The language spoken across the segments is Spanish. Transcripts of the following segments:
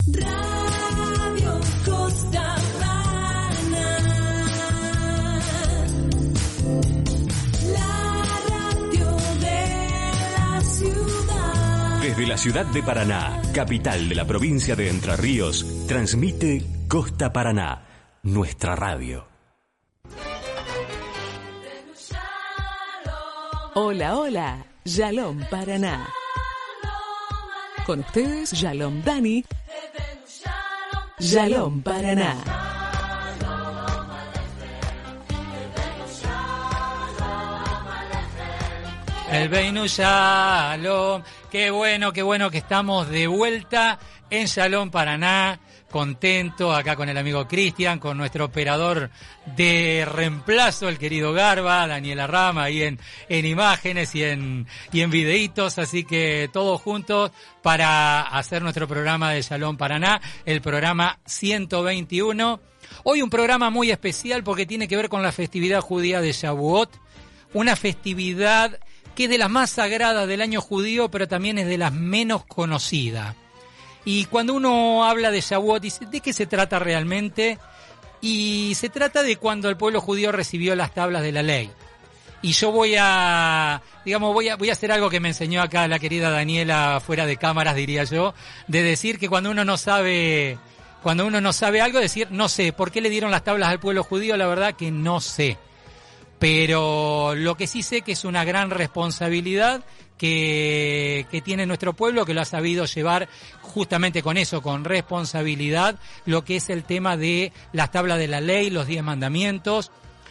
Radio Costabana, la radio de la ciudad. Desde la ciudad de Paraná, capital de la provincia de Entre Ríos, transmite Costa Paraná, nuestra radio. Hola, hola, Shalom Paraná. Con ustedes, Shalom Dani. Shalom Paraná. El Beinu Shalom. Qué bueno que estamos de vuelta en Shalom Paraná. Contento acá con el amigo Cristian, con nuestro operador de reemplazo, el querido Garba, Daniela Rama, ahí en imágenes y en videitos, así que todos juntos para hacer nuestro programa de Shalom Paraná, el programa 121. Hoy un programa muy especial porque tiene que ver con la festividad judía de Shavuot, una festividad que es de las más sagradas del año judío, pero también es de las menos conocidas. Y cuando uno habla de Shavuot, dice, ¿de qué se trata realmente? Y se trata de cuando el pueblo judío recibió las tablas de la ley. Y yo voy a hacer algo que me enseñó acá la querida Daniela fuera de cámaras, diría yo, de decir que cuando uno no sabe algo, decir, no sé, ¿por qué le dieron las tablas al pueblo judío? La verdad que no sé. Pero lo que sí sé que es una gran responsabilidad que tiene nuestro pueblo, que lo ha sabido llevar justamente con eso, con responsabilidad, lo que es el tema de las tablas de la ley, los 10 mandamientos.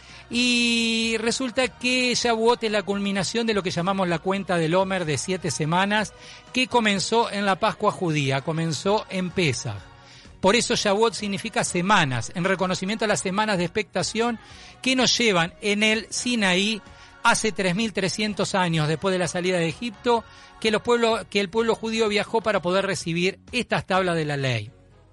Y resulta que Shavuot es la culminación de lo que llamamos la cuenta del Omer de 7 semanas, que comenzó en la Pascua judía, comenzó en Pesaj. Por eso Shavuot significa semanas, en reconocimiento a las semanas de expectación que nos llevan en el Sinaí hace 3.300 años después de la salida de Egipto, que el pueblo judío viajó para poder recibir estas tablas de la ley.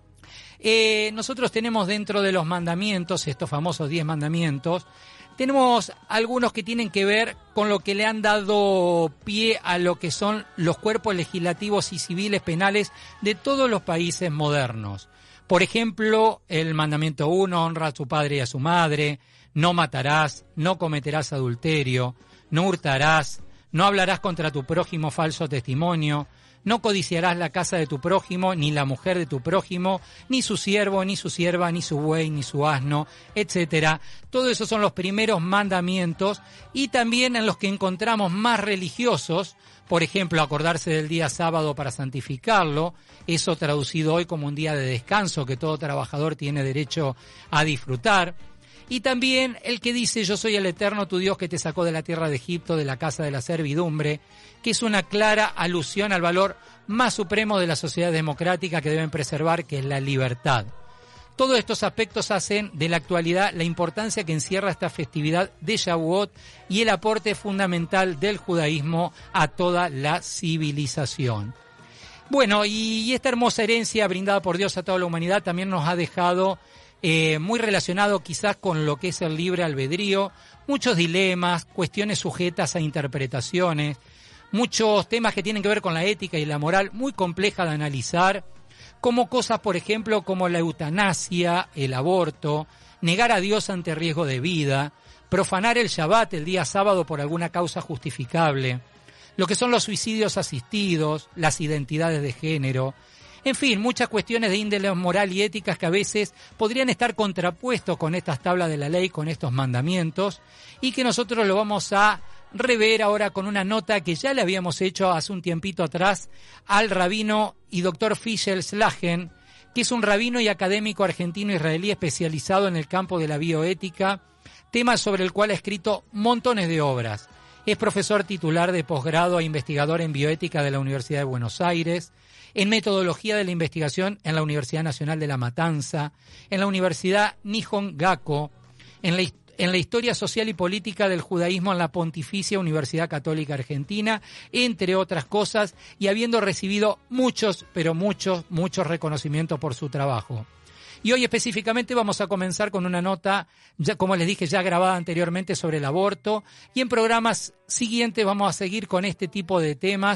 Nosotros tenemos dentro de los mandamientos, estos famosos 10 mandamientos, tenemos algunos que tienen que ver con lo que le han dado pie a lo que son los cuerpos legislativos y civiles penales de todos los países modernos. Por ejemplo, el mandamiento 1, honra a su padre y a su madre, no matarás, no cometerás adulterio, no hurtarás, no hablarás contra tu prójimo falso testimonio, no codiciarás la casa de tu prójimo, ni la mujer de tu prójimo, ni su siervo, ni su sierva, ni su buey, ni su asno, etcétera. Todo eso son los primeros mandamientos y también en los que encontramos más religiosos, por ejemplo, acordarse del día sábado para santificarlo, eso traducido hoy como un día de descanso que todo trabajador tiene derecho a disfrutar. Y también el que dice, yo soy el Eterno tu Dios que te sacó de la tierra de Egipto, de la casa de la servidumbre, que es una clara alusión al valor más supremo de la sociedad democrática que deben preservar, que es la libertad. Todos estos aspectos hacen de la actualidad la importancia que encierra esta festividad de Shavuot y el aporte fundamental del judaísmo a toda la civilización. Bueno, y esta hermosa herencia brindada por Dios a toda la humanidad también nos ha dejado muy relacionado quizás con lo que es el libre albedrío, muchos dilemas, cuestiones sujetas a interpretaciones, muchos temas que tienen que ver con la ética y la moral, muy compleja de analizar, como cosas, por ejemplo, como la eutanasia, el aborto, negar a Dios ante riesgo de vida, profanar el Shabbat el día sábado por alguna causa justificable, lo que son los suicidios asistidos, las identidades de género. En fin, muchas cuestiones de índole moral y éticas que a veces podrían estar contrapuestos con estas tablas de la ley, con estos mandamientos, y que nosotros lo vamos a rever ahora con una nota que ya le habíamos hecho hace un tiempito atrás al rabino y doctor Fischel Slagen, que es un rabino y académico argentino-israelí especializado en el campo de la bioética, tema sobre el cual ha escrito montones de obras. Es profesor titular de posgrado e investigador en bioética de la Universidad de Buenos Aires, en metodología de la investigación en la Universidad Nacional de La Matanza, en la Universidad Nihon Gakko, en la historia social y política del judaísmo en la Pontificia Universidad Católica Argentina, entre otras cosas, y habiendo recibido muchos reconocimientos por su trabajo. Y hoy específicamente vamos a comenzar con una nota, ya como les dije, ya grabada anteriormente sobre el aborto, y en programas siguientes vamos a seguir con este tipo de temas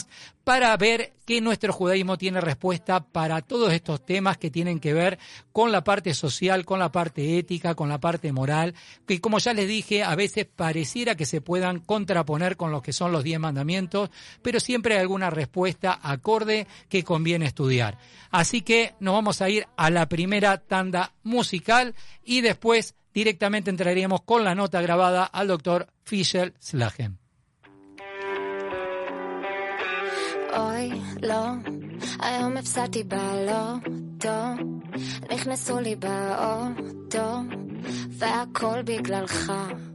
para ver que nuestro judaísmo tiene respuesta para todos estos temas que tienen que ver con la parte social, con la parte ética, con la parte moral, que como ya les dije, a veces pareciera que se puedan contraponer con lo que son los 10 mandamientos, pero siempre hay alguna respuesta acorde que conviene estudiar. Así que nos vamos a ir a la primera tanda musical y después directamente entraríamos con la nota grabada al doctor Fischel Slagen. אוי, לא, היום הפסדתי בלוטו, נכנסו לי באוטו, והכל בגללך.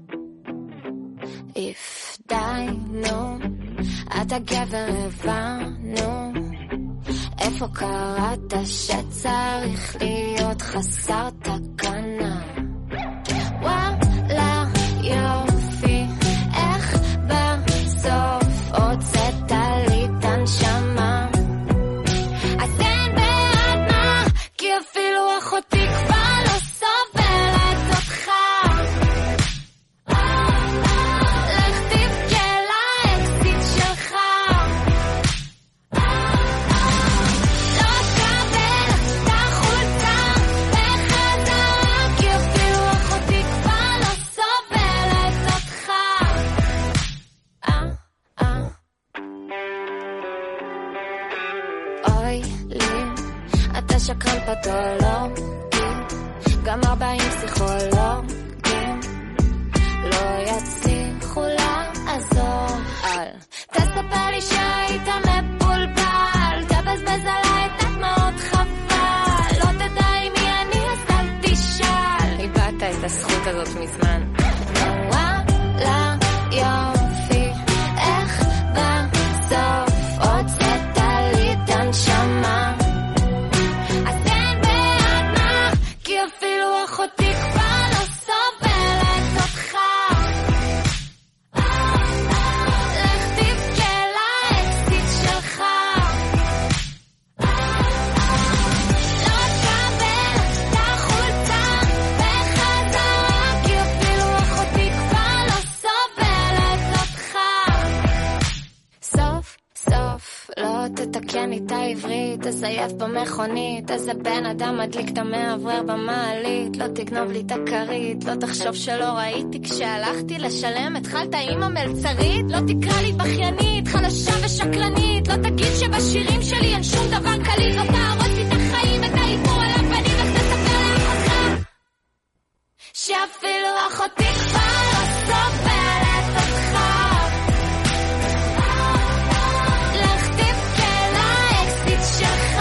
איף, די, נו, אתה גבר הבנו, איפה קראת שצריך להיות חסר תקנה? וואלה, יופי, איך בסוף הוצאת לי תנשמה, אז אין בעד מה, כי אפילו אחותי כבר לא סובלת אותך. לך תבכה לאקסיט שלך, לא תקבל את החולצה בחזרה, כי אפילו אחותי כבר לא סובלת אותך. אוי לי, אתה שקרן פתולוגי, גם 40 פסיכולוגים לא יצליחו לעזור. אל תספר לי שהיית מבולבל, תבזבז עליי את הדמעות חבל, לא תדע עם מי אני אז אל תשאל, איבדת את הזכות הזאת מזמן. וואלה יופי, איך בסוף הוצאת לי תנשמה, אז אין בעד מה, כי אפילו אחותי כבר לא סובלת אותך. לך תבכה לאקסיט שלך, לא תקבל את החולצה בחזרה, כי אפילו אחותי כבר לא סובלת אותך. סוף סוף לא תתקן איתה עברית, תזייף במכונית, איזה בן אדם מדליק את המעברר במעלית, לא תגנוב לי את הכרית, לא תחשוב שלא ראיתי כשהלכתי לשלם, התחלת עם המלצרית, לא תקרא לי בכיינית, חלשה ושקרנית, לא תגיד שבשירים שלי אין שום דבר קליט, לא תהרוס לי את החיים, את האיפור על הפנים, איך תספר לאחותך שאפילו אחותי כבר לא סובלת אותך. לך תבכה לאקסיט שלך,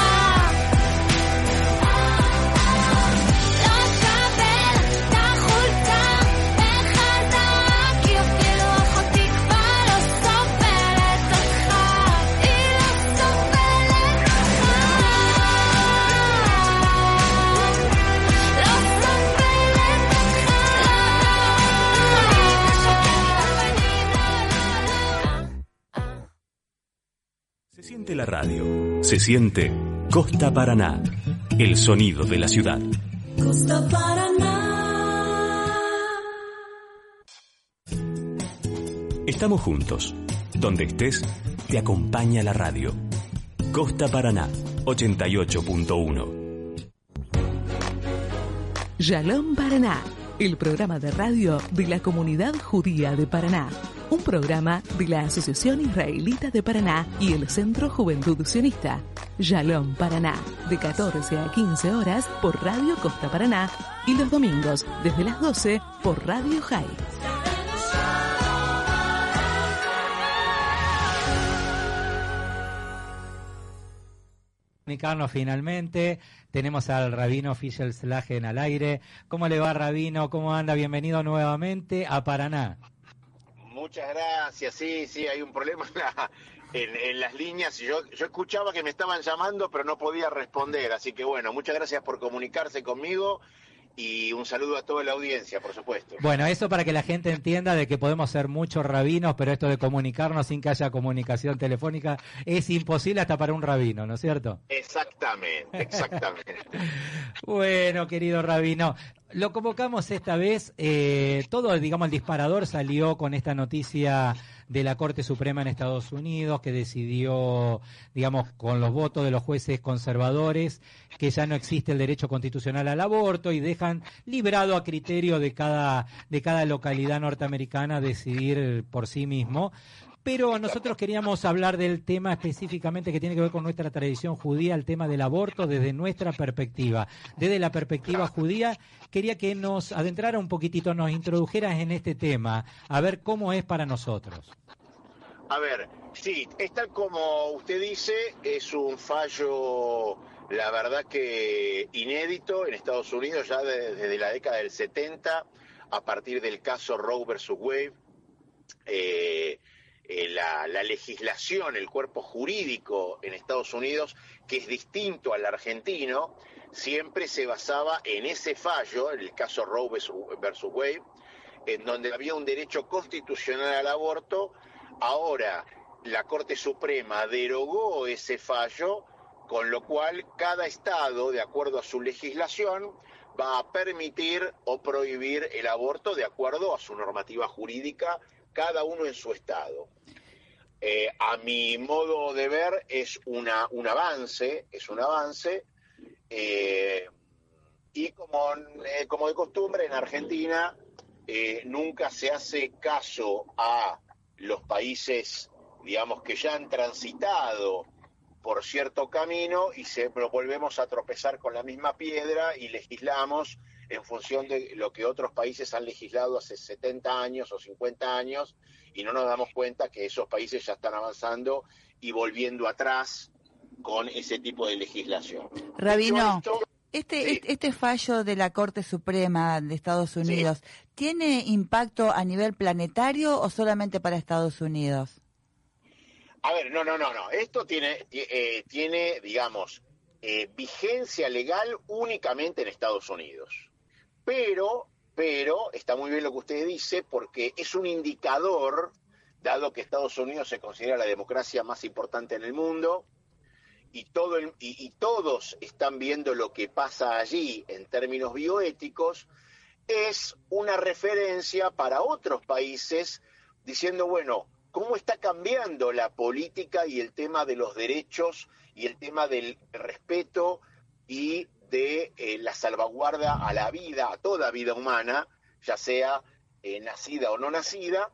לא תקבל את החולצה בחזרה, כי אפילו אחותי כבר לא סובלת אותך. היא לא סובלת אותך, לא סובלת אותך. Se siente la radio, se siente Costa Paraná, el sonido de la ciudad. Costa Paraná. Estamos juntos. Donde estés, te acompaña la radio. Costa Paraná, 88.1. Shalom Paraná, el programa de radio de la comunidad judía de Paraná. Un programa de la Asociación Israelita de Paraná y el Centro Juventud Sionista. Shalom Paraná, de 14 a 15 horas por Radio Costa Paraná y los domingos desde las 12 por Radio High. Comunicarnos finalmente, tenemos al Rabino Fischel Slagen al aire. ¿Cómo le va, Rabino? ¿Cómo anda? Bienvenido nuevamente a Paraná. Muchas gracias, sí, hay un problema en las líneas. Yo escuchaba que me estaban llamando, pero no podía responder, así que bueno, muchas gracias por comunicarse conmigo y un saludo a toda la audiencia, por supuesto. Bueno, eso para que la gente entienda de que podemos ser muchos rabinos, pero esto de comunicarnos sin que haya comunicación telefónica es imposible hasta para un rabino, ¿no es cierto? Exactamente. Bueno, querido rabino, Lo convocamos esta vez, todo, digamos, el disparador salió con esta noticia de la Corte Suprema en Estados Unidos, que decidió, digamos, con los votos de los jueces conservadores, que ya no existe el derecho constitucional al aborto y dejan librado a criterio de cada localidad norteamericana decidir por sí mismo. Pero nosotros queríamos hablar del tema específicamente que tiene que ver con nuestra tradición judía, el tema del aborto desde nuestra perspectiva. Desde la perspectiva judía, quería que nos adentrara un poquitito, nos introdujeras en este tema, a ver cómo es para nosotros. A ver, sí, es tal como usted dice, es un fallo, la verdad que inédito en Estados Unidos ya desde la década del 70, a partir del caso Roe versus Wade. La legislación, el cuerpo jurídico en Estados Unidos, que es distinto al argentino, siempre se basaba en ese fallo, en el caso Roe versus Wade, en donde había un derecho constitucional al aborto. Ahora la Corte Suprema derogó ese fallo, con lo cual cada estado, de acuerdo a su legislación, va a permitir o prohibir el aborto de acuerdo a su normativa jurídica, cada uno en su estado. A mi modo de ver es un avance, y como de costumbre en Argentina nunca se hace caso a los países, digamos, que ya han transitado por cierto camino y volvemos a tropezar con la misma piedra y legislamos en función de lo que otros países han legislado hace 70 años o 50 años, y no nos damos cuenta que esos países ya están avanzando y volviendo atrás con ese tipo de legislación. Rabino, sí. este fallo de la Corte Suprema de Estados Unidos, sí, ¿tiene impacto a nivel planetario o solamente para Estados Unidos? A ver, no. Esto tiene digamos, vigencia legal únicamente en Estados Unidos. Pero está muy bien lo que usted dice, porque es un indicador, dado que Estados Unidos se considera la democracia más importante en el mundo, y todos están viendo lo que pasa allí en términos bioéticos, es una referencia para otros países, diciendo, bueno, ¿cómo está cambiando la política y el tema de los derechos y el tema del respeto y de la salvaguarda a la vida, a toda vida humana, ya sea nacida o no nacida,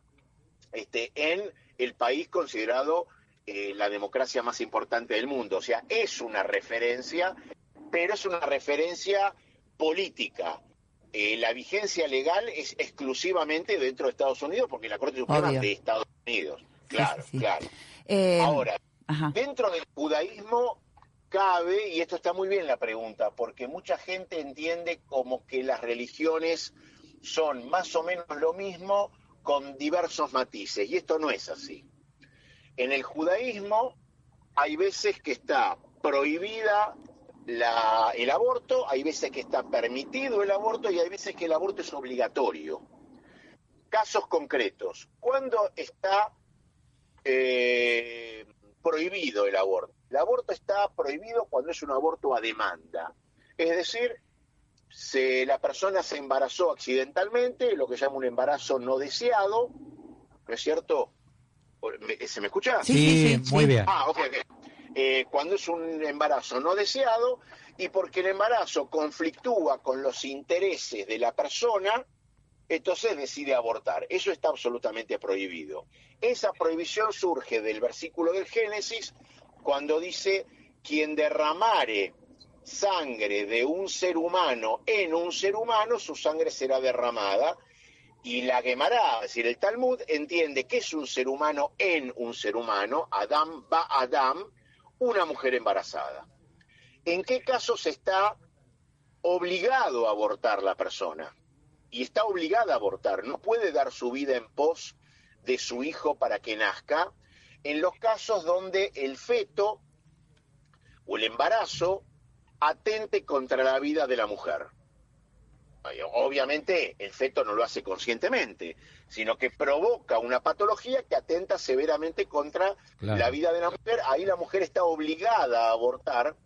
en el país considerado la democracia más importante del mundo? O sea, es una referencia, pero es una referencia política. La vigencia legal es exclusivamente dentro de Estados Unidos, porque la Corte Suprema es de Estados Unidos. Claro, sí. Claro. Ahora, dentro del judaísmo cabe, y esto está muy bien la pregunta, porque mucha gente entiende como que las religiones son más o menos lo mismo con diversos matices, y esto no es así. En el judaísmo hay veces que está prohibida el aborto, hay veces que está permitido el aborto y hay veces que el aborto es obligatorio. Casos concretos. ¿Cuándo está prohibido el aborto? El aborto está prohibido cuando es un aborto a demanda. Es decir, la persona se embarazó accidentalmente, lo que llama un embarazo no deseado, ¿no es cierto? ¿Se me escucha? Sí, muy bien. Ok. Cuando es un embarazo no deseado y porque el embarazo conflictúa con los intereses de la persona, entonces decide abortar. Eso está absolutamente prohibido. Esa prohibición surge del versículo del Génesis, cuando dice: quien derramare sangre de un ser humano en un ser humano, su sangre será derramada. Y la Gemara, es decir, el Talmud, entiende que es un ser humano en un ser humano, Adam ba Adam, una mujer embarazada. ¿En qué casos está obligado a abortar la persona? Y está obligada a abortar, no puede dar su vida en pos de su hijo para que nazca, en los casos donde el feto o el embarazo atente contra la vida de la mujer. Obviamente el feto no lo hace conscientemente, sino que provoca una patología que atenta severamente contra la vida de la mujer. Ahí la mujer está obligada a abortar,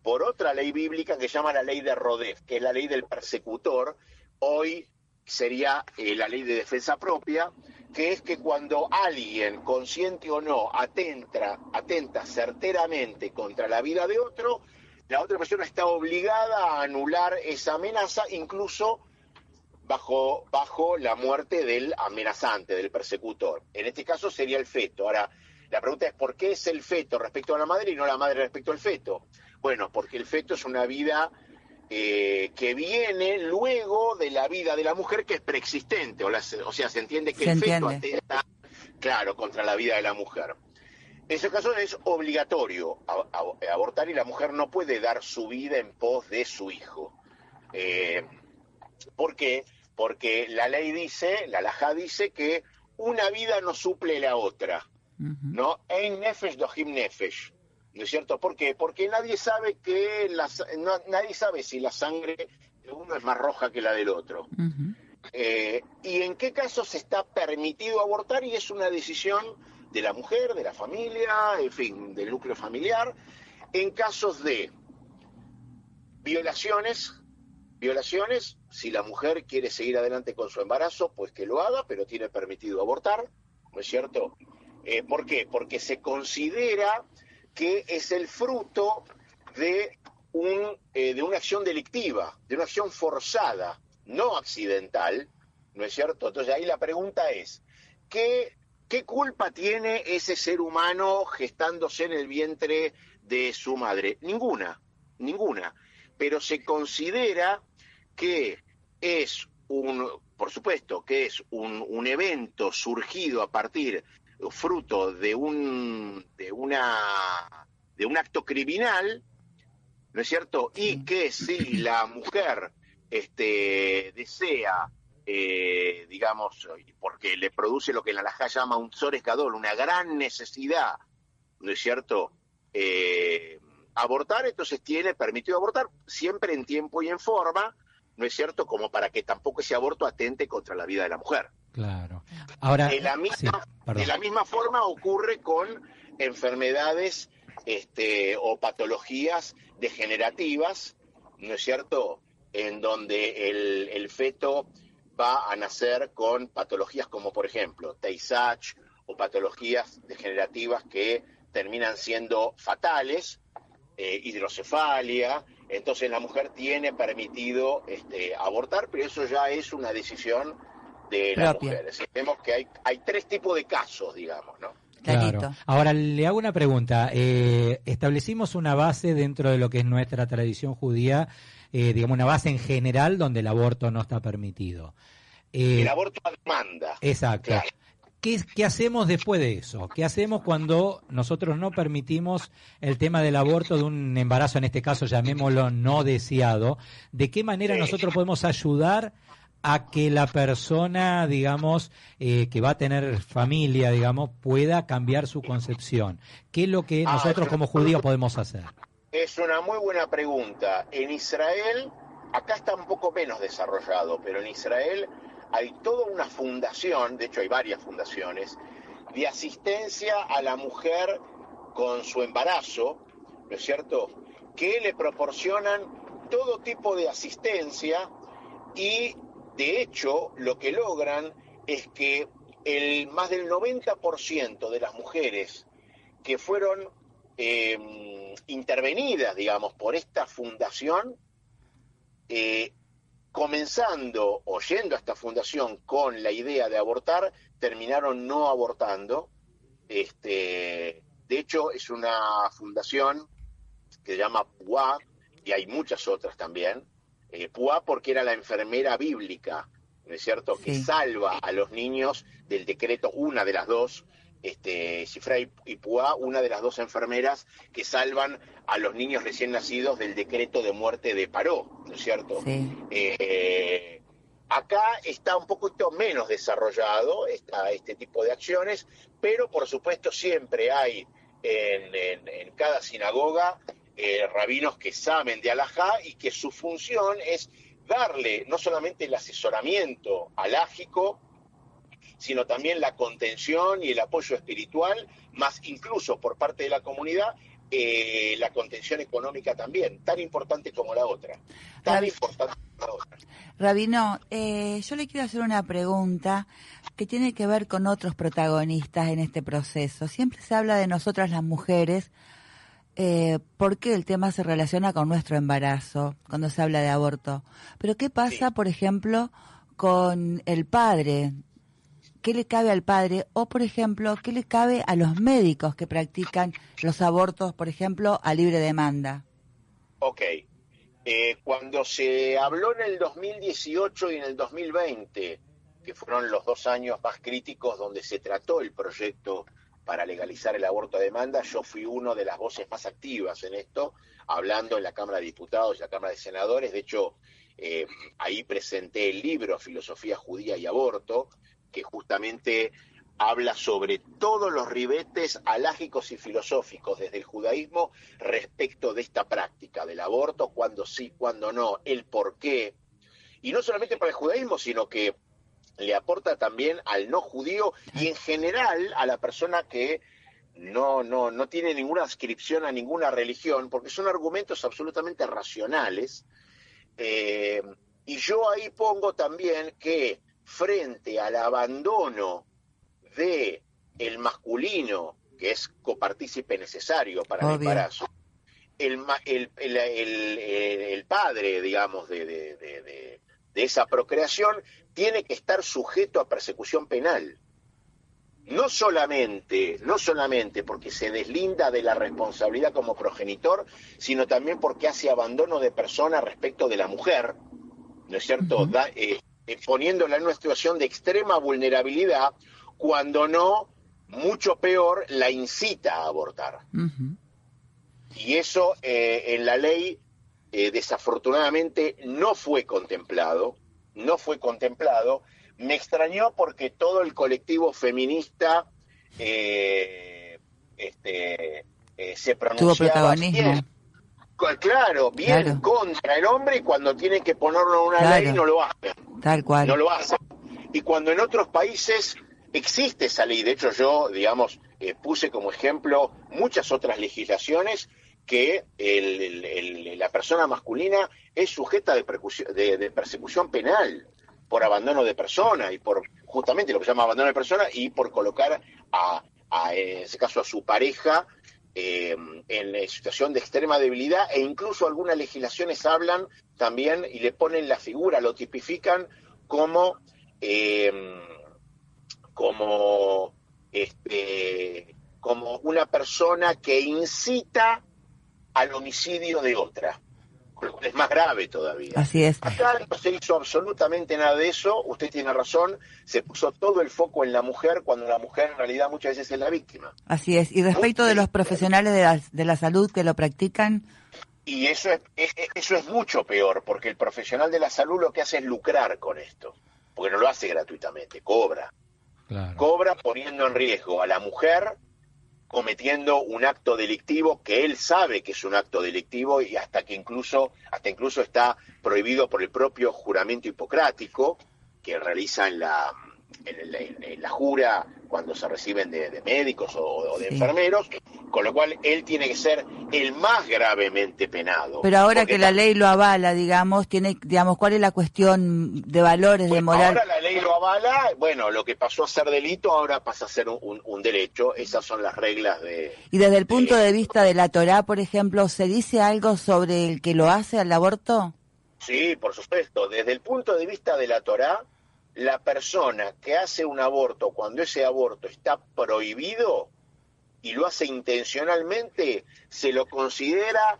por otra ley bíblica que se llama la ley de Rodef, que es la ley del persecutor. Hoy sería la ley de defensa propia, que es que cuando alguien, consciente o no, atenta certeramente contra la vida de otro, la otra persona está obligada a anular esa amenaza, incluso bajo la muerte del amenazante, del persecutor. En este caso sería el feto. Ahora, la pregunta es ¿por qué es el feto respecto a la madre y no la madre respecto al feto? Bueno, porque el feto es una vida que viene luego de la vida de la mujer, que es preexistente, o sea, se entiende que el feto atenta, claro, contra la vida de la mujer. En ese caso es obligatorio abortar y la mujer no puede dar su vida en pos de su hijo. ¿Por qué? Porque la ley dice, la halajá dice que una vida no suple la otra, ¿no? Ein nefesh dohim nefesh. ¿No es cierto? ¿Por qué? Porque nadie sabe nadie sabe si la sangre de uno es más roja que la del otro. ¿Y en qué casos está permitido abortar? Y es una decisión de la mujer, de la familia, en fin, del núcleo familiar. En casos de violaciones, si la mujer quiere seguir adelante con su embarazo, pues que lo haga, pero tiene permitido abortar, ¿no es cierto? ¿Por qué? Porque se considera que es el fruto de una acción delictiva, de una acción forzada, no accidental, ¿no es cierto? Entonces ahí la pregunta es, ¿qué culpa tiene ese ser humano gestándose en el vientre de su madre? Ninguna, pero se considera que es por supuesto, que es un evento surgido a partir fruto de un acto criminal, ¿no es cierto? Y que si la mujer desea, digamos, porque le produce lo que la halajá llama un tzores gadol, una gran necesidad, ¿no es cierto?, abortar, entonces tiene permitido abortar, siempre en tiempo y en forma, ¿no es cierto?, como para que tampoco ese aborto atente contra la vida de la mujer. Claro. Ahora, de la misma forma ocurre con enfermedades o patologías degenerativas, ¿no es cierto?, en donde el feto va a nacer con patologías como, por ejemplo, Tay-Sachs, o patologías degenerativas que terminan siendo fatales, hidrocefalia. Entonces la mujer tiene permitido abortar, pero eso ya es una decisión de la mujer. Es decir, vemos que hay tres tipos de casos, digamos, ¿no? Claro. Ahora le hago una pregunta. Establecimos una base dentro de lo que es nuestra tradición judía, digamos una base en general donde el aborto no está permitido. El aborto a demanda. Exacto. Claro. ¿Qué hacemos después de eso? ¿Qué hacemos cuando nosotros no permitimos el tema del aborto de un embarazo, en este caso llamémoslo no deseado? ¿De qué manera nosotros podemos ayudar a que la persona, digamos, que va a tener familia, digamos, pueda cambiar su concepción? ¿Qué es lo que nosotros como judíos podemos hacer? Es una muy buena pregunta. En Israel, acá está un poco menos desarrollado, pero en Israel hay toda una fundación, de hecho hay varias fundaciones, de asistencia a la mujer con su embarazo, ¿no es cierto?, que le proporcionan todo tipo de asistencia y, de hecho, lo que logran es que más del 90% de las mujeres que fueron intervenidas, digamos, por esta fundación, comenzando o yendo a esta fundación con la idea de abortar, terminaron no abortando. De hecho, es una fundación que se llama Puá, y hay muchas otras también. Puá porque era la enfermera bíblica, ¿no es cierto?, que salva a los niños del decreto, una de las dos, Shifra y Puá, una de las dos enfermeras que salvan a los niños recién nacidos del decreto de muerte de Paró, ¿no es cierto? Sí. Acá está un poquito menos desarrollado este tipo de acciones, pero por supuesto siempre hay en cada sinagoga rabinos que saben de halajá y que su función es darle no solamente el asesoramiento halájico, sino también la contención y el apoyo espiritual, más incluso por parte de la comunidad, la contención económica también, tan importante como la otra. Tan importante como la otra. Rabino, yo le quiero hacer una pregunta que tiene que ver con otros protagonistas en este proceso. Siempre se habla de nosotras las mujeres porque el tema se relaciona con nuestro embarazo, cuando se habla de aborto. Pero ¿qué pasa, por ejemplo, con el padre? ¿Qué le cabe al padre? O, por ejemplo, ¿qué le cabe a los médicos que practican los abortos, por ejemplo, a libre demanda? Ok. Cuando se habló en el 2018 y en el 2020, que fueron los 2 años más críticos donde se trató el proyecto para legalizar el aborto a demanda, yo fui uno de las voces más activas en esto, hablando en la Cámara de Diputados y la Cámara de Senadores. De hecho, ahí presenté el libro Filosofía Judía y Aborto, que justamente habla sobre todos los ribetes alágicos y filosóficos desde el judaísmo respecto de esta práctica del aborto, cuándo sí, cuándo no, el por qué. Y no solamente para el judaísmo, sino que le aporta también al no judío y en general a la persona que no tiene ninguna adscripción a ninguna religión, porque son argumentos absolutamente racionales. Y yo ahí pongo también que frente al abandono de el masculino, que es copartícipe necesario para el embarazo, el padre, digamos, de esa procreación, tiene que estar sujeto a persecución penal. No solamente porque se deslinda de la responsabilidad como progenitor, sino también porque hace abandono de persona respecto de la mujer, ¿no es cierto? Uh-huh. Poniéndola en una situación de extrema vulnerabilidad, cuando no, mucho peor, la incita a abortar. Uh-huh. Y eso en la ley desafortunadamente no fue contemplado. Me extrañó porque todo el colectivo feminista se pronunciaba bien, claro, contra el hombre, y cuando tienen que ponerlo en una ley no lo hacen. Tal cual. No lo hacen. Y cuando en otros países existe esa ley, de hecho yo, digamos, puse como ejemplo muchas otras legislaciones que la persona masculina es sujeta de persecución penal por abandono de persona y por justamente lo que se llama abandono de persona y por colocar en ese caso a su pareja en situación de extrema debilidad, e incluso algunas legislaciones hablan también y le ponen la figura, lo tipifican como una persona que incita al homicidio de otra, con lo cual es más grave todavía. Así es. Acá no se hizo absolutamente nada de eso, usted tiene razón, se puso todo el foco en la mujer, cuando la mujer en realidad muchas veces es la víctima. Así es. Y respecto de los profesionales de la salud que lo practican... Y eso es mucho peor, porque el profesional de la salud lo que hace es lucrar con esto, porque no lo hace gratuitamente, cobra. Claro. Cobra poniendo en riesgo a la mujer, cometiendo un acto delictivo que él sabe que es un acto delictivo, y hasta incluso está prohibido por el propio juramento hipocrático que realiza en la jura cuando se reciben de médicos o de enfermeros, con lo cual él tiene que ser el más gravemente penado. Pero ahora que la ley lo avala, ¿cuál es la cuestión de valores, de moral? Ahora la ley lo avala, bueno, lo que pasó a ser delito ahora pasa a ser un derecho, esas son las reglas de... Y desde el punto de vista de la Torá, por ejemplo, ¿se dice algo sobre el que lo hace al aborto? Sí, por supuesto, desde el punto de vista de la Torá, la persona que hace un aborto cuando ese aborto está prohibido y lo hace intencionalmente, se lo considera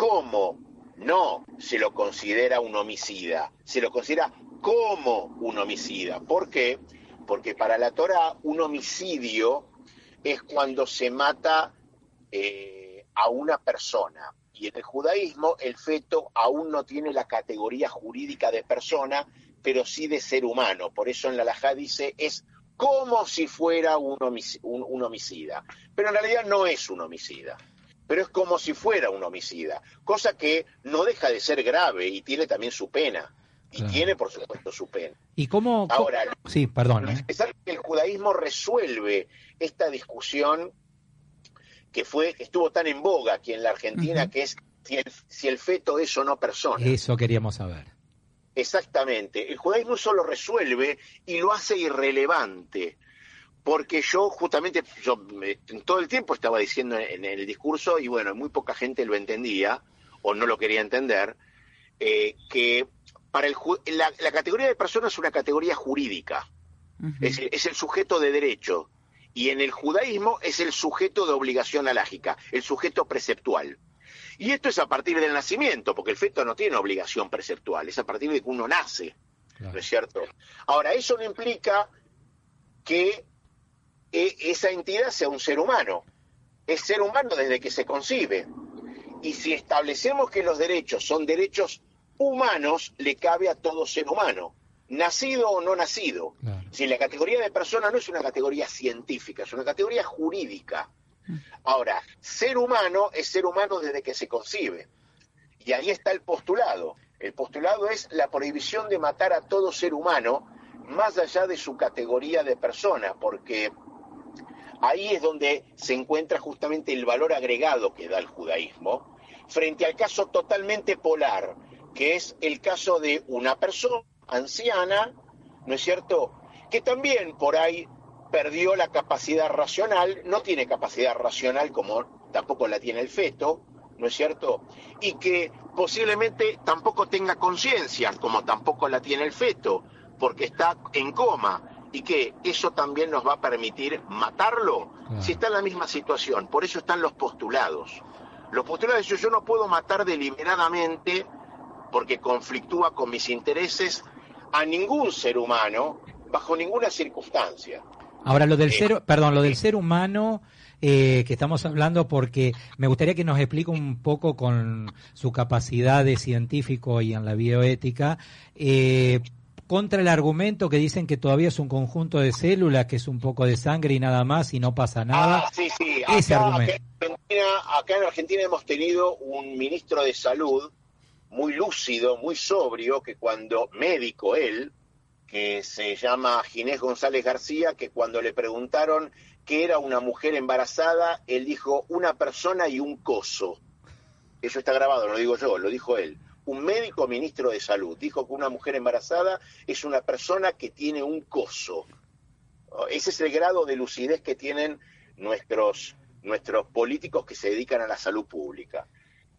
se lo considera un homicida, se lo considera como un homicida. ¿Por qué? Porque para la Torá un homicidio es cuando se mata a una persona, y en el judaísmo el feto aún no tiene la categoría jurídica de persona, pero sí de ser humano. Por eso en la halajá dice, es como si fuera un homicida. Pero en realidad no es un homicida, pero es como si fuera un homicida, cosa que no deja de ser grave y tiene también su pena. Y claro, tiene, por supuesto, su pena. ¿Y cómo? Ahora, sí, perdón. Es que el judaísmo resuelve esta discusión estuvo tan en boga aquí en la Argentina, que es si el feto es o no persona. Eso queríamos saber. Exactamente. El judaísmo eso lo resuelve y lo hace irrelevante. Porque yo todo el tiempo estaba diciendo en el discurso, y bueno, muy poca gente lo entendía, o no lo quería entender, que para la categoría de persona es una categoría jurídica, es el sujeto de derecho, y en el judaísmo es el sujeto de obligación alágica, el sujeto preceptual. Y esto es a partir del nacimiento, porque el feto no tiene obligación preceptual, es a partir de que uno nace, claro. ¿No es cierto? Ahora, eso no implica que esa entidad sea un ser humano, es ser humano desde que se concibe. Y si establecemos que los derechos son derechos humanos, le cabe a todo ser humano, nacido o no nacido. Claro. Si la categoría de persona no es una categoría científica, es una categoría jurídica. Ahora, ser humano es ser humano desde que se concibe. Y ahí está el postulado. El postulado es la prohibición de matar a todo ser humano, más allá de su categoría de persona, porque ahí es donde se encuentra justamente el valor agregado que da el judaísmo, frente al caso totalmente polar, que es el caso de una persona anciana, ¿no es cierto?, que también por ahí perdió la capacidad racional, no tiene capacidad racional como tampoco la tiene el feto, ¿no es cierto?, y que posiblemente tampoco tenga conciencia, como tampoco la tiene el feto, porque está en coma, y que eso también nos va a permitir matarlo, si está en la misma situación. Por eso están los postulados. Los postulados yo no puedo matar deliberadamente, porque conflictúa con mis intereses, a ningún ser humano, bajo ninguna circunstancia. Ahora, lo del ser humano que estamos hablando, porque me gustaría que nos explique un poco con su capacidad de científico y en la bioética, contra el argumento que dicen que todavía es un conjunto de células, que es un poco de sangre y nada más, y no pasa nada. Sí. Ese argumento. Acá en Argentina hemos tenido un ministro de salud muy lúcido, muy sobrio, que cuando médico él, que se llama Ginés González García, que cuando le preguntaron qué era una mujer embarazada, él dijo una persona y un coso. Eso está grabado, no lo digo yo, lo dijo él. Un médico ministro de salud dijo que una mujer embarazada es una persona que tiene un coso. Ese es el grado de lucidez que tienen nuestros políticos que se dedican a la salud pública.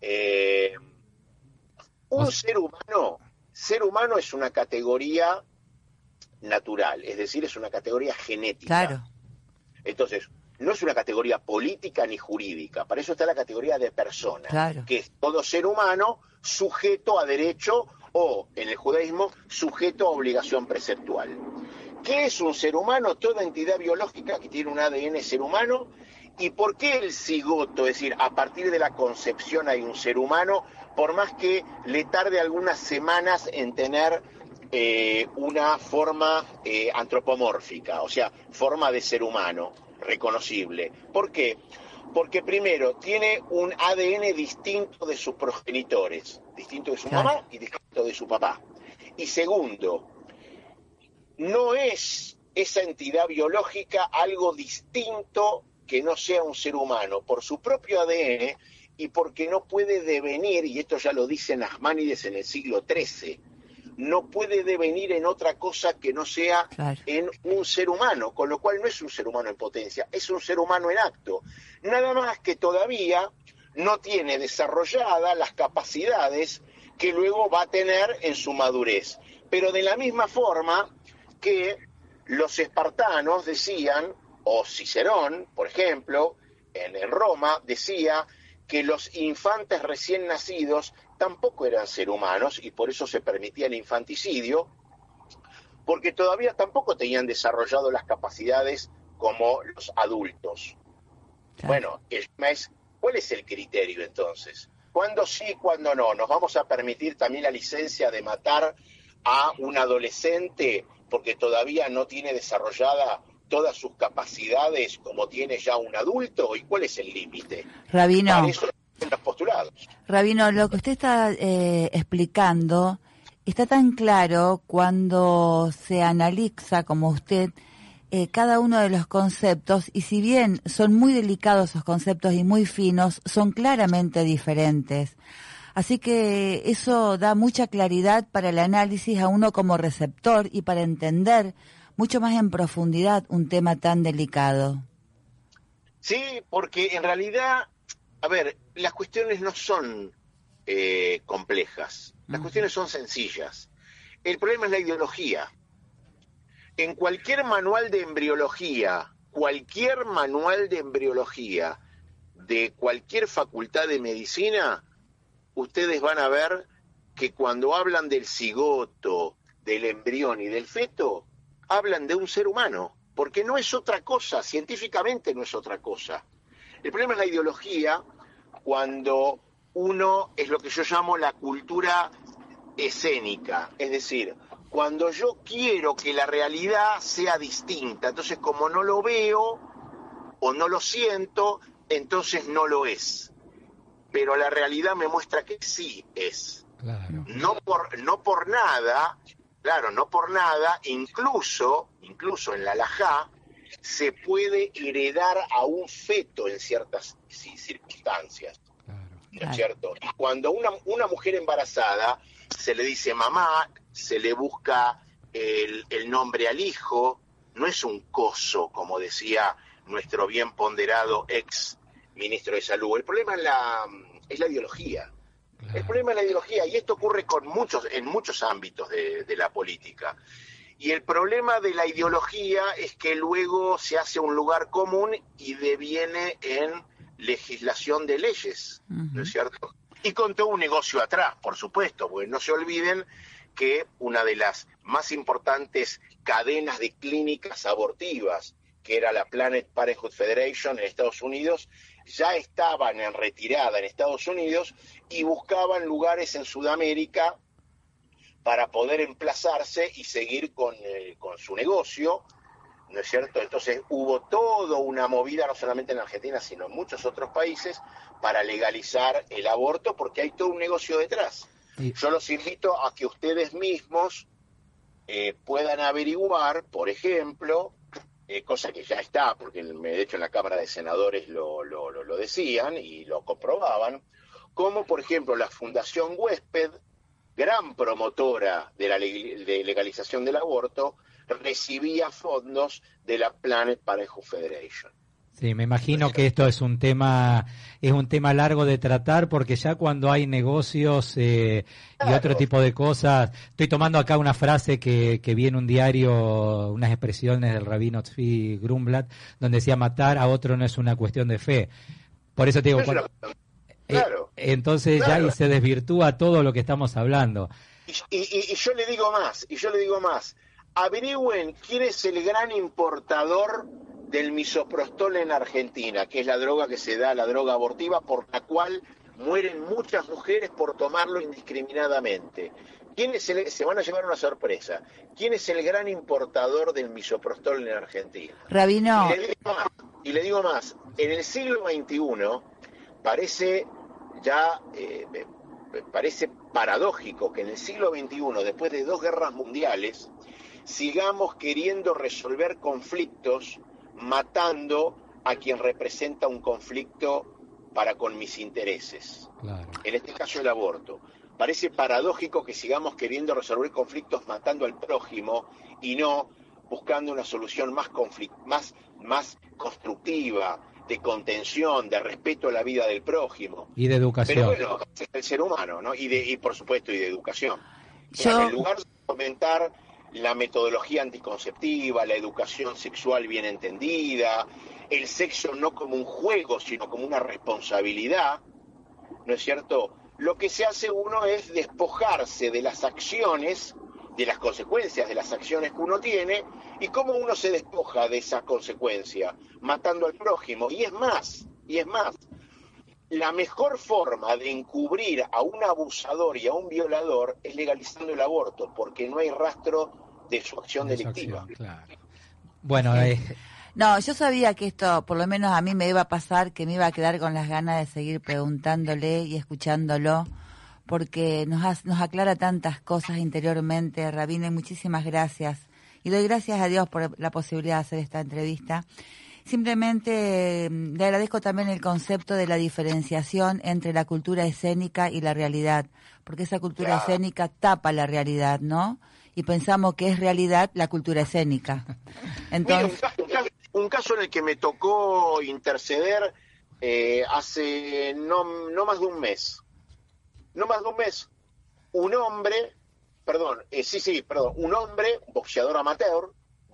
Ser humano es una categoría natural, es decir, es una categoría genética. Claro. Entonces, no es una categoría política ni jurídica, para eso está la categoría de persona, claro, que es todo ser humano sujeto a derecho o, en el judaísmo, sujeto a obligación preceptual. ¿Qué es un ser humano? Toda entidad biológica que tiene un ADN ser humano. ¿Y por qué el cigoto? Es decir, a partir de la concepción hay un ser humano, por más que le tarde algunas semanas en tener una forma antropomórfica, o sea, forma de ser humano reconocible. ¿Por qué? Porque primero tiene un ADN distinto de sus progenitores, distinto de su mamá y distinto de su papá. Y segundo, no es esa entidad biológica algo distinto que no sea un ser humano por su propio ADN y porque no puede devenir, y esto ya lo dice Nachmanides en el siglo XIII, no puede devenir en otra cosa que no sea en un ser humano, con lo cual no es un ser humano en potencia, es un ser humano en acto. Nada más que todavía no tiene desarrolladas las capacidades que luego va a tener en su madurez. Pero de la misma forma que los espartanos decían, o Cicerón, por ejemplo, en Roma, decía que los infantes recién nacidos tampoco eran ser humanos y por eso se permitía el infanticidio, porque todavía tampoco tenían desarrollado las capacidades como los adultos. Claro. Bueno, el tema es, ¿cuál es el criterio entonces? ¿Cuándo sí, cuándo no? ¿Nos vamos a permitir también la licencia de matar a un adolescente porque todavía no tiene desarrollada todas sus capacidades como tiene ya un adulto? ¿Y cuál es el límite? Rabino, para eso son los postulados. Rabino, lo que usted está explicando está tan claro cuando se analiza, como usted cada uno de los conceptos, y si bien son muy delicados esos conceptos y muy finos, son claramente diferentes. Así que eso da mucha claridad para el análisis a uno como receptor y para entender mucho más en profundidad un tema tan delicado. Sí, porque en realidad, a ver, las cuestiones no son complejas, las cuestiones son sencillas. El problema es la ideología. En cualquier manual de embriología de cualquier facultad de medicina, ustedes van a ver que cuando hablan del cigoto, del embrión y del feto, hablan de un ser humano, porque no es otra cosa, científicamente no es otra cosa. El problema es la ideología cuando uno es lo que yo llamo la cultura escénica, es decir, cuando yo quiero que la realidad sea distinta, entonces como no lo veo o no lo siento, entonces no lo es. Pero la realidad me muestra que sí es. Claro. No por nada, incluso en la halajá, se puede heredar a un feto en ciertas circunstancias. Claro. ¿No es cierto? Y cuando una mujer embarazada se le dice mamá, se le busca el nombre al hijo, no es un coso, como decía nuestro bien ponderado ex ministro de Salud. El problema es la ideología. Claro. El problema es la ideología, y esto ocurre en muchos ámbitos de la política. Y el problema de la ideología es que luego se hace un lugar común y deviene en legislación de leyes, ¿no es cierto? Y con todo un negocio atrás, por supuesto, porque no se olviden que una de las más importantes cadenas de clínicas abortivas, que era la Planned Parenthood Federation en Estados Unidos, ya estaban en retirada en Estados Unidos y buscaban lugares en Sudamérica para poder emplazarse y seguir con su negocio, ¿no es cierto? Entonces hubo toda una movida, no solamente en Argentina, sino en muchos otros países, para legalizar el aborto, porque hay todo un negocio detrás. Sí. Yo los invito a que ustedes mismos puedan averiguar, por ejemplo, cosa que ya está, porque de hecho en la Cámara de Senadores lo decían y lo comprobaban, como por ejemplo la Fundación Huésped, gran promotora de la legalización del aborto, recibía fondos de la Planned Parenthood Federation. Sí, me imagino que esto es un tema largo de tratar, porque ya cuando hay negocios y otro tipo de cosas, estoy tomando acá una frase que vi en un diario, unas expresiones del rabino Tzvi Grumblat, donde decía matar a otro no es una cuestión de fe. Por eso te digo, entonces ya se desvirtúa todo lo que estamos hablando. Y yo le digo más, averigüen quién es el gran importador del misoprostol en Argentina, que es la droga que se da, la droga abortiva, por la cual mueren muchas mujeres por tomarlo indiscriminadamente. Se van a llevar una sorpresa. ¿Quién es el gran importador del misoprostol en Argentina? Rabino. Y le digo más, en el siglo XXI parece paradójico que en el siglo XXI, después de 2 guerras mundiales, sigamos queriendo resolver conflictos matando a quien representa un conflicto para con mis intereses. Claro. En este caso el aborto. Parece paradójico que sigamos queriendo resolver conflictos matando al prójimo y no buscando una solución más constructiva, de contención, de respeto a la vida del prójimo. Y de educación. Pero bueno, es el ser humano, ¿no? Y por supuesto, y de educación. En lugar de fomentar la metodología anticonceptiva, la educación sexual bien entendida, el sexo no como un juego, sino como una responsabilidad, ¿no es cierto? Lo que se hace uno es despojarse de las acciones, de las consecuencias de las acciones que uno tiene, y cómo uno se despoja de esa consecuencia, matando al prójimo. Y es más, la mejor forma de encubrir a un abusador y a un violador es legalizando el aborto, porque no hay rastro de su acción delictiva. Claro. Bueno, no, yo sabía que esto, por lo menos a mí me iba a pasar, que me iba a quedar con las ganas de seguir preguntándole y escuchándolo, porque nos aclara tantas cosas interiormente, Rabino, y muchísimas gracias. y doy gracias a Dios por la posibilidad de hacer esta entrevista. Simplemente le agradezco también el concepto de la diferenciación entre la cultura escénica y la realidad, porque esa cultura escénica tapa la realidad, ¿no? Y pensamos que es realidad la cultura escénica. Entonces, mira, un caso en el que me tocó interceder hace no más de un mes. Un hombre, boxeador amateur,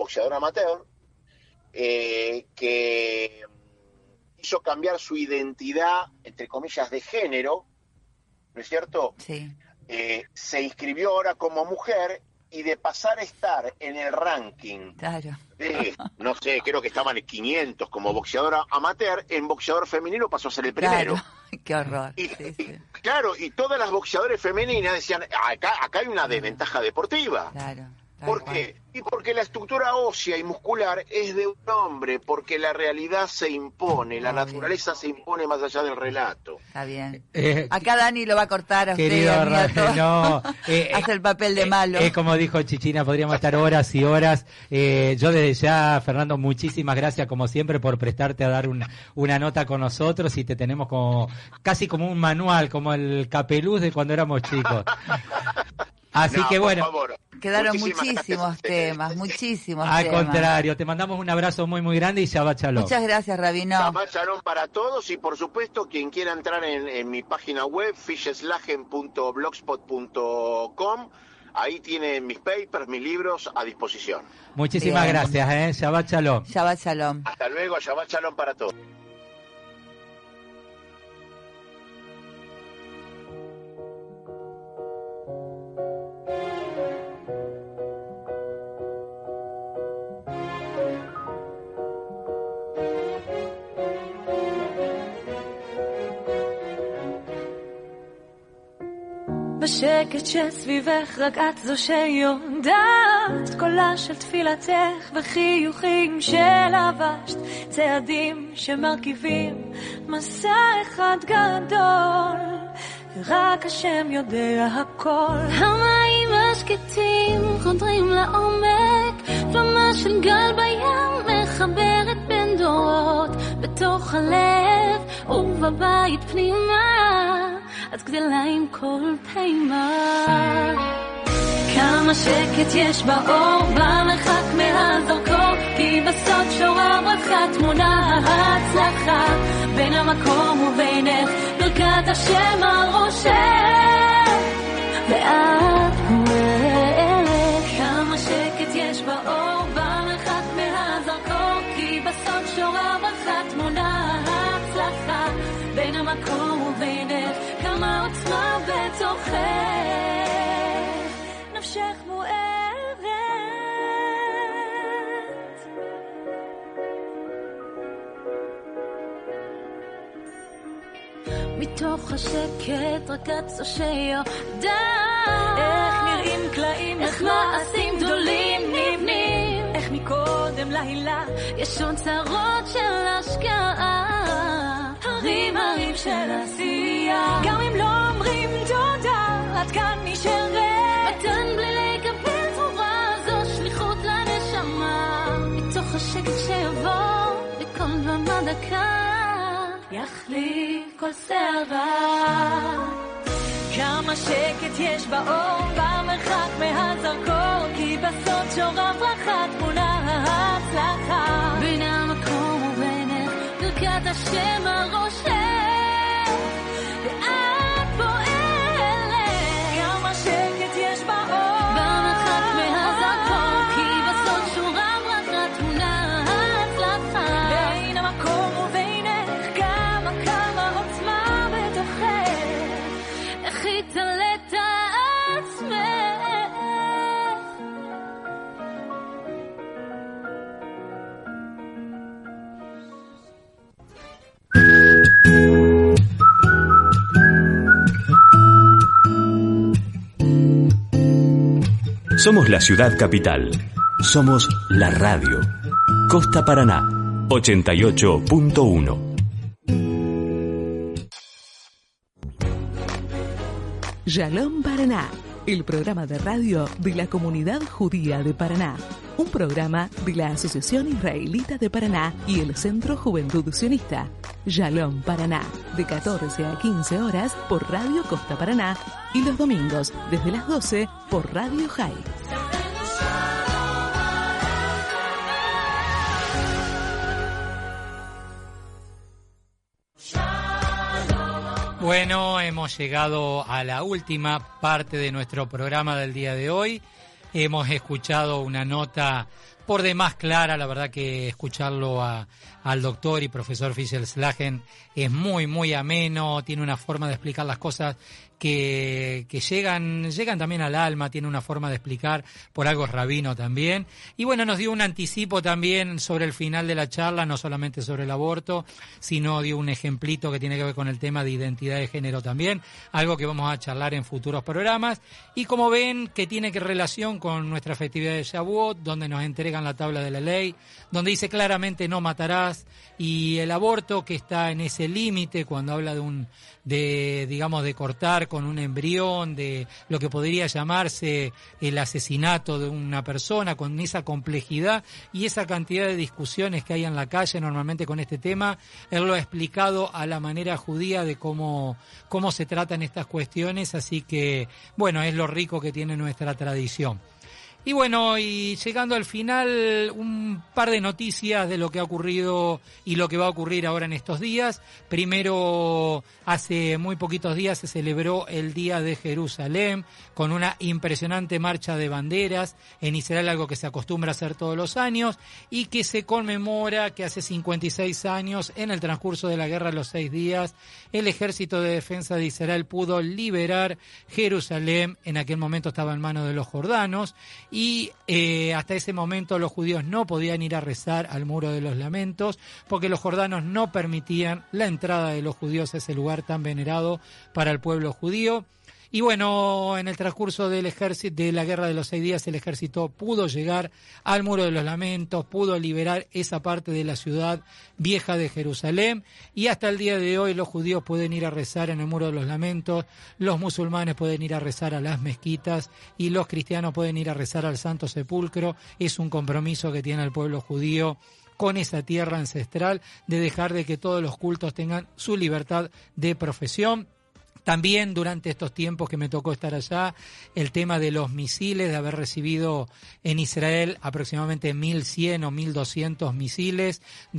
que hizo cambiar su identidad, entre comillas, de género, ¿no es cierto? sí. Se inscribió ahora como mujer y de pasar a estar en el ranking Claro. de, no sé, creo que estaban en 500 como boxeadora amateur, en boxeador femenino pasó a ser el primero. Claro. Qué horror. Y, Sí. claro, y todas las boxeadoras femeninas decían, acá hay una desventaja deportiva. Claro. ¿Por qué? Y porque la estructura ósea y muscular es de un hombre, porque la realidad se impone, la naturaleza se impone más allá del relato. Está bien. Acá Dani lo va a cortar a usted, Querido al nieto. no, Hace el papel de malo. Es como dijo Chichina, podríamos estar horas y horas. Yo desde ya, Fernando, muchísimas gracias como siempre por prestarte a dar una nota con nosotros, y te tenemos como casi como un manual, como el Capeluz de cuando éramos chicos. Así que bueno. Por favor. Quedaron Muchísimas muchísimos gracias. temas, muchísimos Al temas. contrario, te mandamos un abrazo muy, muy grande y Shabbat Shalom. Muchas gracias, Rabino. Shabbat Shalom para todos, y por supuesto quien quiera entrar en mi página web fisheslagen.blogspot.com, ahí tienen mis papers, mis libros a disposición. Muchísimas Bien. gracias, Shabbat Shalom. Shabbat Shalom. Hasta luego, Shabbat Shalom para todos. בשקט שסביבך רק את זו שיודעת קולה של תפילתך וחיוכים שלבשת צעדים שמרכיבים מסע אחד גדול רק השם יודע הכל המים השקטים חודרים לעומק פלמה של גל בים מחברת בין דורות בתוך הלב ובבית פנימה את גדלה עם כל פעימה כמה שקט יש באור במרחק מהזרקור כי בסוד שורה ברכה תמונה ההצלחה בין המקום ובינך ברכת השם על ראשך ואת פועלת כמה שקט יש באור במרחק מהזרקור כי בסוד שורה ברכה תמונה ההצלחה בין המקום ובינך כמה עוצמה בתוכך נפשך בוערת מתוך השקט רק את זו שיודעת איך נראים קלעים איך מעשים גדולים נבנים איך מקודם לילה יש עוד צרות של השקעה הרים של עשייה גם אם לא אומרים תודה את כאן נשארת מתן בלי לקבל תמורה זו שליחות לנשמה מתוך השקט שיבוא בכל במה דקה יחליף כל שערה כמה שקט יש באור במרחק מהזרקור כי בסוד שורה ברכה תמונה ההצלחה בין המקום ובינך ברכת השם על ראשך ואת פועלת כמה שקט יש באור במרחק מהזרקור כי בסוד שורה ברכה תמונה ההצלחה בין המקום ובינך כמה עוצמה בתוכך איך התעלית עצמך Somos la ciudad capital. Somos la radio. Costa Paraná, 88.1. Shalom Paraná, el programa de radio de la comunidad judía de Paraná. un programa de la Asociación Israelita de Paraná y el Centro Juventud Sionista. Shalom Paraná, de 14 a 15 horas por Radio Costa Paraná y los domingos desde las 12 por Radio High. Bueno, hemos llegado a la última parte de nuestro programa del día de hoy. Hemos escuchado una nota por demás clara, la verdad que escucharlo al doctor y profesor Fischer-Slagen es muy, muy ameno, tiene una forma de explicar las cosas que llegan también al alma, tiene una forma de explicar, por algo es rabino también. Y bueno, nos dio un anticipo también sobre el final de la charla, no solamente sobre el aborto, sino dio un ejemplito que tiene que ver con el tema de identidad de género también, algo que vamos a charlar en futuros programas. Y como ven, que tiene que relación con nuestra festividad de Shavuot, donde nos entregan la tabla de la ley, donde dice claramente no matarás, y el aborto que está en ese límite cuando habla de cortar con un embrión, de lo que podría llamarse el asesinato de una persona, con esa complejidad y esa cantidad de discusiones que hay en la calle normalmente con este tema. Él lo ha explicado a la manera judía de cómo se tratan estas cuestiones, así que bueno, es lo rico que tiene nuestra tradición. Y bueno, y llegando al final, un par de noticias de lo que ha ocurrido y lo que va a ocurrir ahora en estos días. Primero, hace muy poquitos días se celebró el Día de Jerusalén con una impresionante marcha de banderas en Israel, algo que se acostumbra a hacer todos los años y que se conmemora que hace 56 años, en el transcurso de la Guerra de los 6 días, el Ejército de Defensa de Israel pudo liberar Jerusalén. En aquel momento estaba en manos de los jordanos. Y hasta ese momento los judíos no podían ir a rezar al Muro de los Lamentos porque los jordanos no permitían la entrada de los judíos a ese lugar tan venerado para el pueblo judío. Y bueno, en el transcurso de la Guerra de los 6 días, el ejército pudo llegar al Muro de los Lamentos, pudo liberar esa parte de la ciudad vieja de Jerusalén, y hasta el día de hoy los judíos pueden ir a rezar en el Muro de los Lamentos, los musulmanes pueden ir a rezar a las mezquitas y los cristianos pueden ir a rezar al Santo Sepulcro. Es un compromiso que tiene el pueblo judío con esa tierra ancestral de dejar de que todos los cultos tengan su libertad de profesión. También durante estos tiempos que me tocó estar allá, el tema de los misiles, de haber recibido en Israel aproximadamente 1.100 o 1.200 misiles,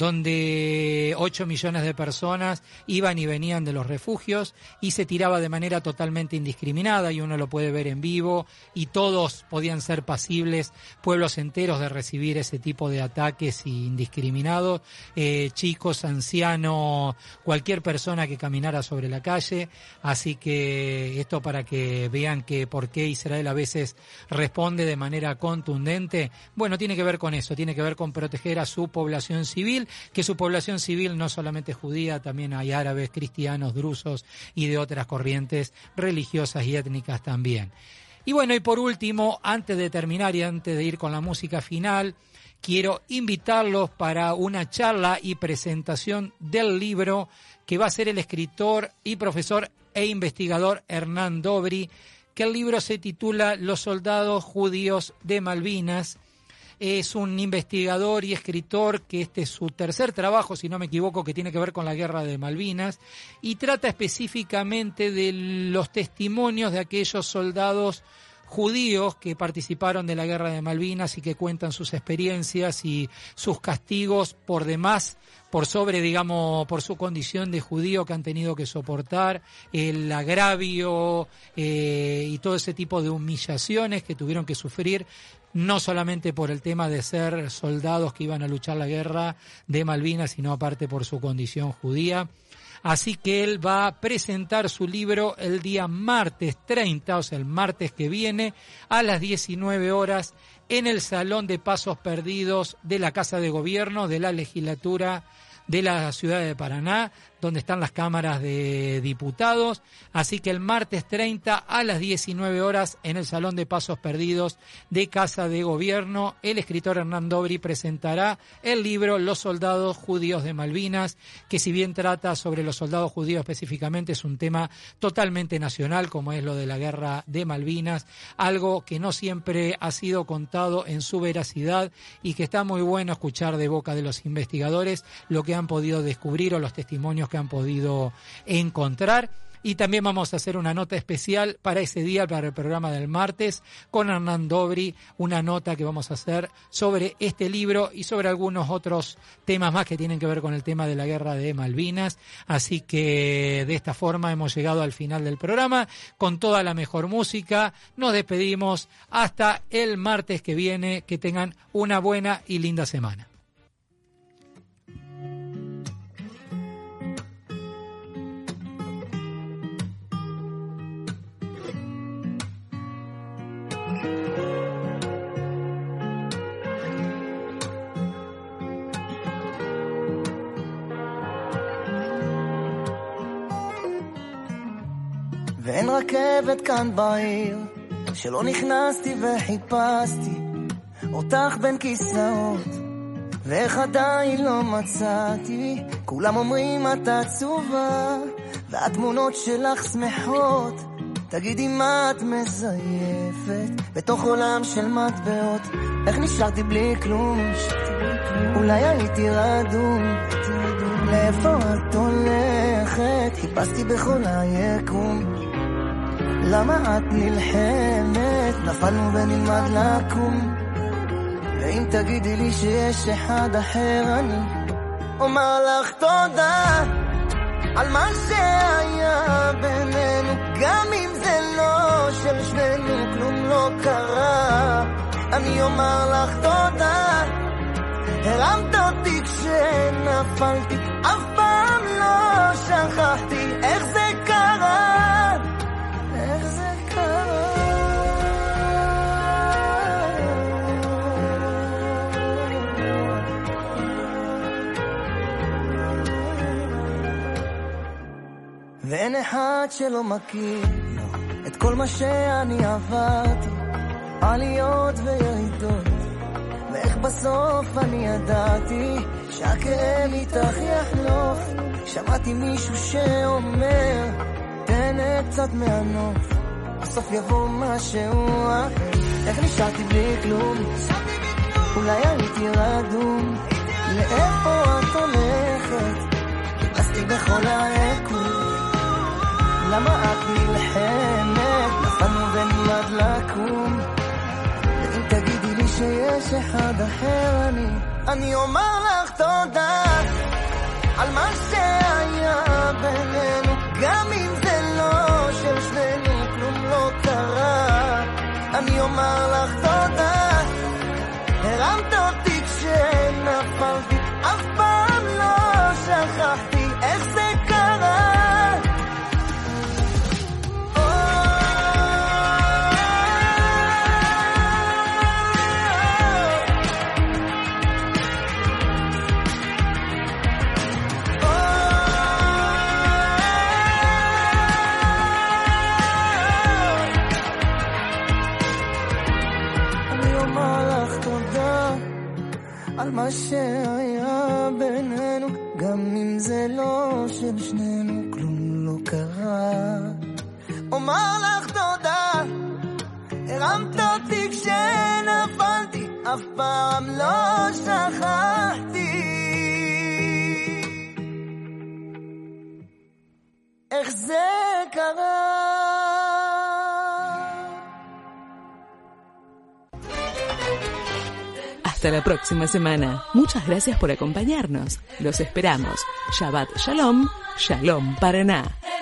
donde 8 millones de personas iban y venían de los refugios y se tiraba de manera totalmente indiscriminada, y uno lo puede ver en vivo, y todos podían ser pasibles, pueblos enteros, de recibir ese tipo de ataques indiscriminados, chicos, ancianos, cualquier persona que caminara sobre la calle. Así que esto para que vean que por qué Israel a veces responde de manera contundente. Bueno, tiene que ver con eso, tiene que ver con proteger a su población civil, que su población civil no solamente es judía, también hay árabes, cristianos, drusos y de otras corrientes religiosas y étnicas también. Y bueno, y por último, antes de terminar y antes de ir con la música final, quiero invitarlos para una charla y presentación del libro que va a ser el escritor y profesor e investigador Hernán Dobry, que el libro se titula Los soldados judíos de Malvinas. Es un investigador y escritor que este es su tercer trabajo, si no me equivoco, que tiene que ver con la guerra de Malvinas, y trata específicamente de los testimonios de aquellos soldados judíos que participaron de la guerra de Malvinas y que cuentan sus experiencias y sus castigos por demás, por sobre, digamos, por su condición de judío que han tenido que soportar, el agravio y todo ese tipo de humillaciones que tuvieron que sufrir, no solamente por el tema de ser soldados que iban a luchar la guerra de Malvinas, sino aparte por su condición judía. Así que él va a presentar su libro el día martes 30, o sea, el martes que viene, a las 19 horas, en el Salón de Pasos Perdidos de la Casa de Gobierno de la Legislatura de la Ciudad de Paraná, donde están las cámaras de diputados. Así que el martes 30 a las 19 horas en el Salón de Pasos Perdidos de Casa de Gobierno, el escritor Hernán Dobry presentará el libro Los soldados judíos de Malvinas, que si bien trata sobre los soldados judíos específicamente, es un tema totalmente nacional, como es lo de la guerra de Malvinas, algo que no siempre ha sido contado en su veracidad y que está muy bueno escuchar de boca de los investigadores lo que han podido descubrir o los testimonios que han podido encontrar. Y también vamos a hacer una nota especial para ese día, para el programa del martes, con Hernán Dobry, una nota que vamos a hacer sobre este libro y sobre algunos otros temas más que tienen que ver con el tema de la guerra de Malvinas. Así que de esta forma hemos llegado al final del programa, con toda la mejor música. Nos despedimos hasta el martes que viene. Que tengan una buena y linda semana. ואין רכבת כאן בעיר שלא נכנסתי וחיפשתי אותך בין כיסאות ואיך עדיין לא מצאתי כולם אומרים את עצובה והתמונות שלך שמחות תגידי מה את מזייפת בתוך עולם של מטבעות איך נשארתי בלי כלום אולי הייתי רדום לאיפה את הולכת חיפשתי בכל היקום למה את נלחמת נפלנו ונלמד לקום ואם תגידי לי שיש אחד אחר אני אומר לך תודה על מה שהיה בינינו גם אם זה לא של שנינו כלום לא קרה אני אומר לך תודה הרמת אותי כשנפלתי אף פעם לא שכחתי איך זה קרה איך זה קרה ואין אחד שלא מכיר את כל מה שאני עברתי עליות וירידות ואיך בסוף אני ידעתי שהכאב איתך יחלוף שמעתי מישהו שאומר תהנה קצת מהנוף בסוף יבוא משהו אחר איך נשארתי בלי כלום אולי הייתי רדום לאיפה את הולכת חיפשתי בכל היקום למה את נלחמת נפלנו ונלמד לקום ואם תגידי לי שיש אחד אחר אני אומר לך תודה על מה שהיה בינינו גם אם זה לא של שנינו כלום לא קרה אני אומר לך תודה הרמת אותי כשנפלתי אף פעם לא שכחתי איך זה קרה על מה שהיה בינינו גם אם זה לא של שנינו כלום לא קרה אומר לך תודה הרמת אותי כשנפלתי אף פעם לא שכחתי איך זה קרה Hasta la próxima semana. Muchas gracias por acompañarnos. Los esperamos. Shabbat Shalom, Shalom Paraná.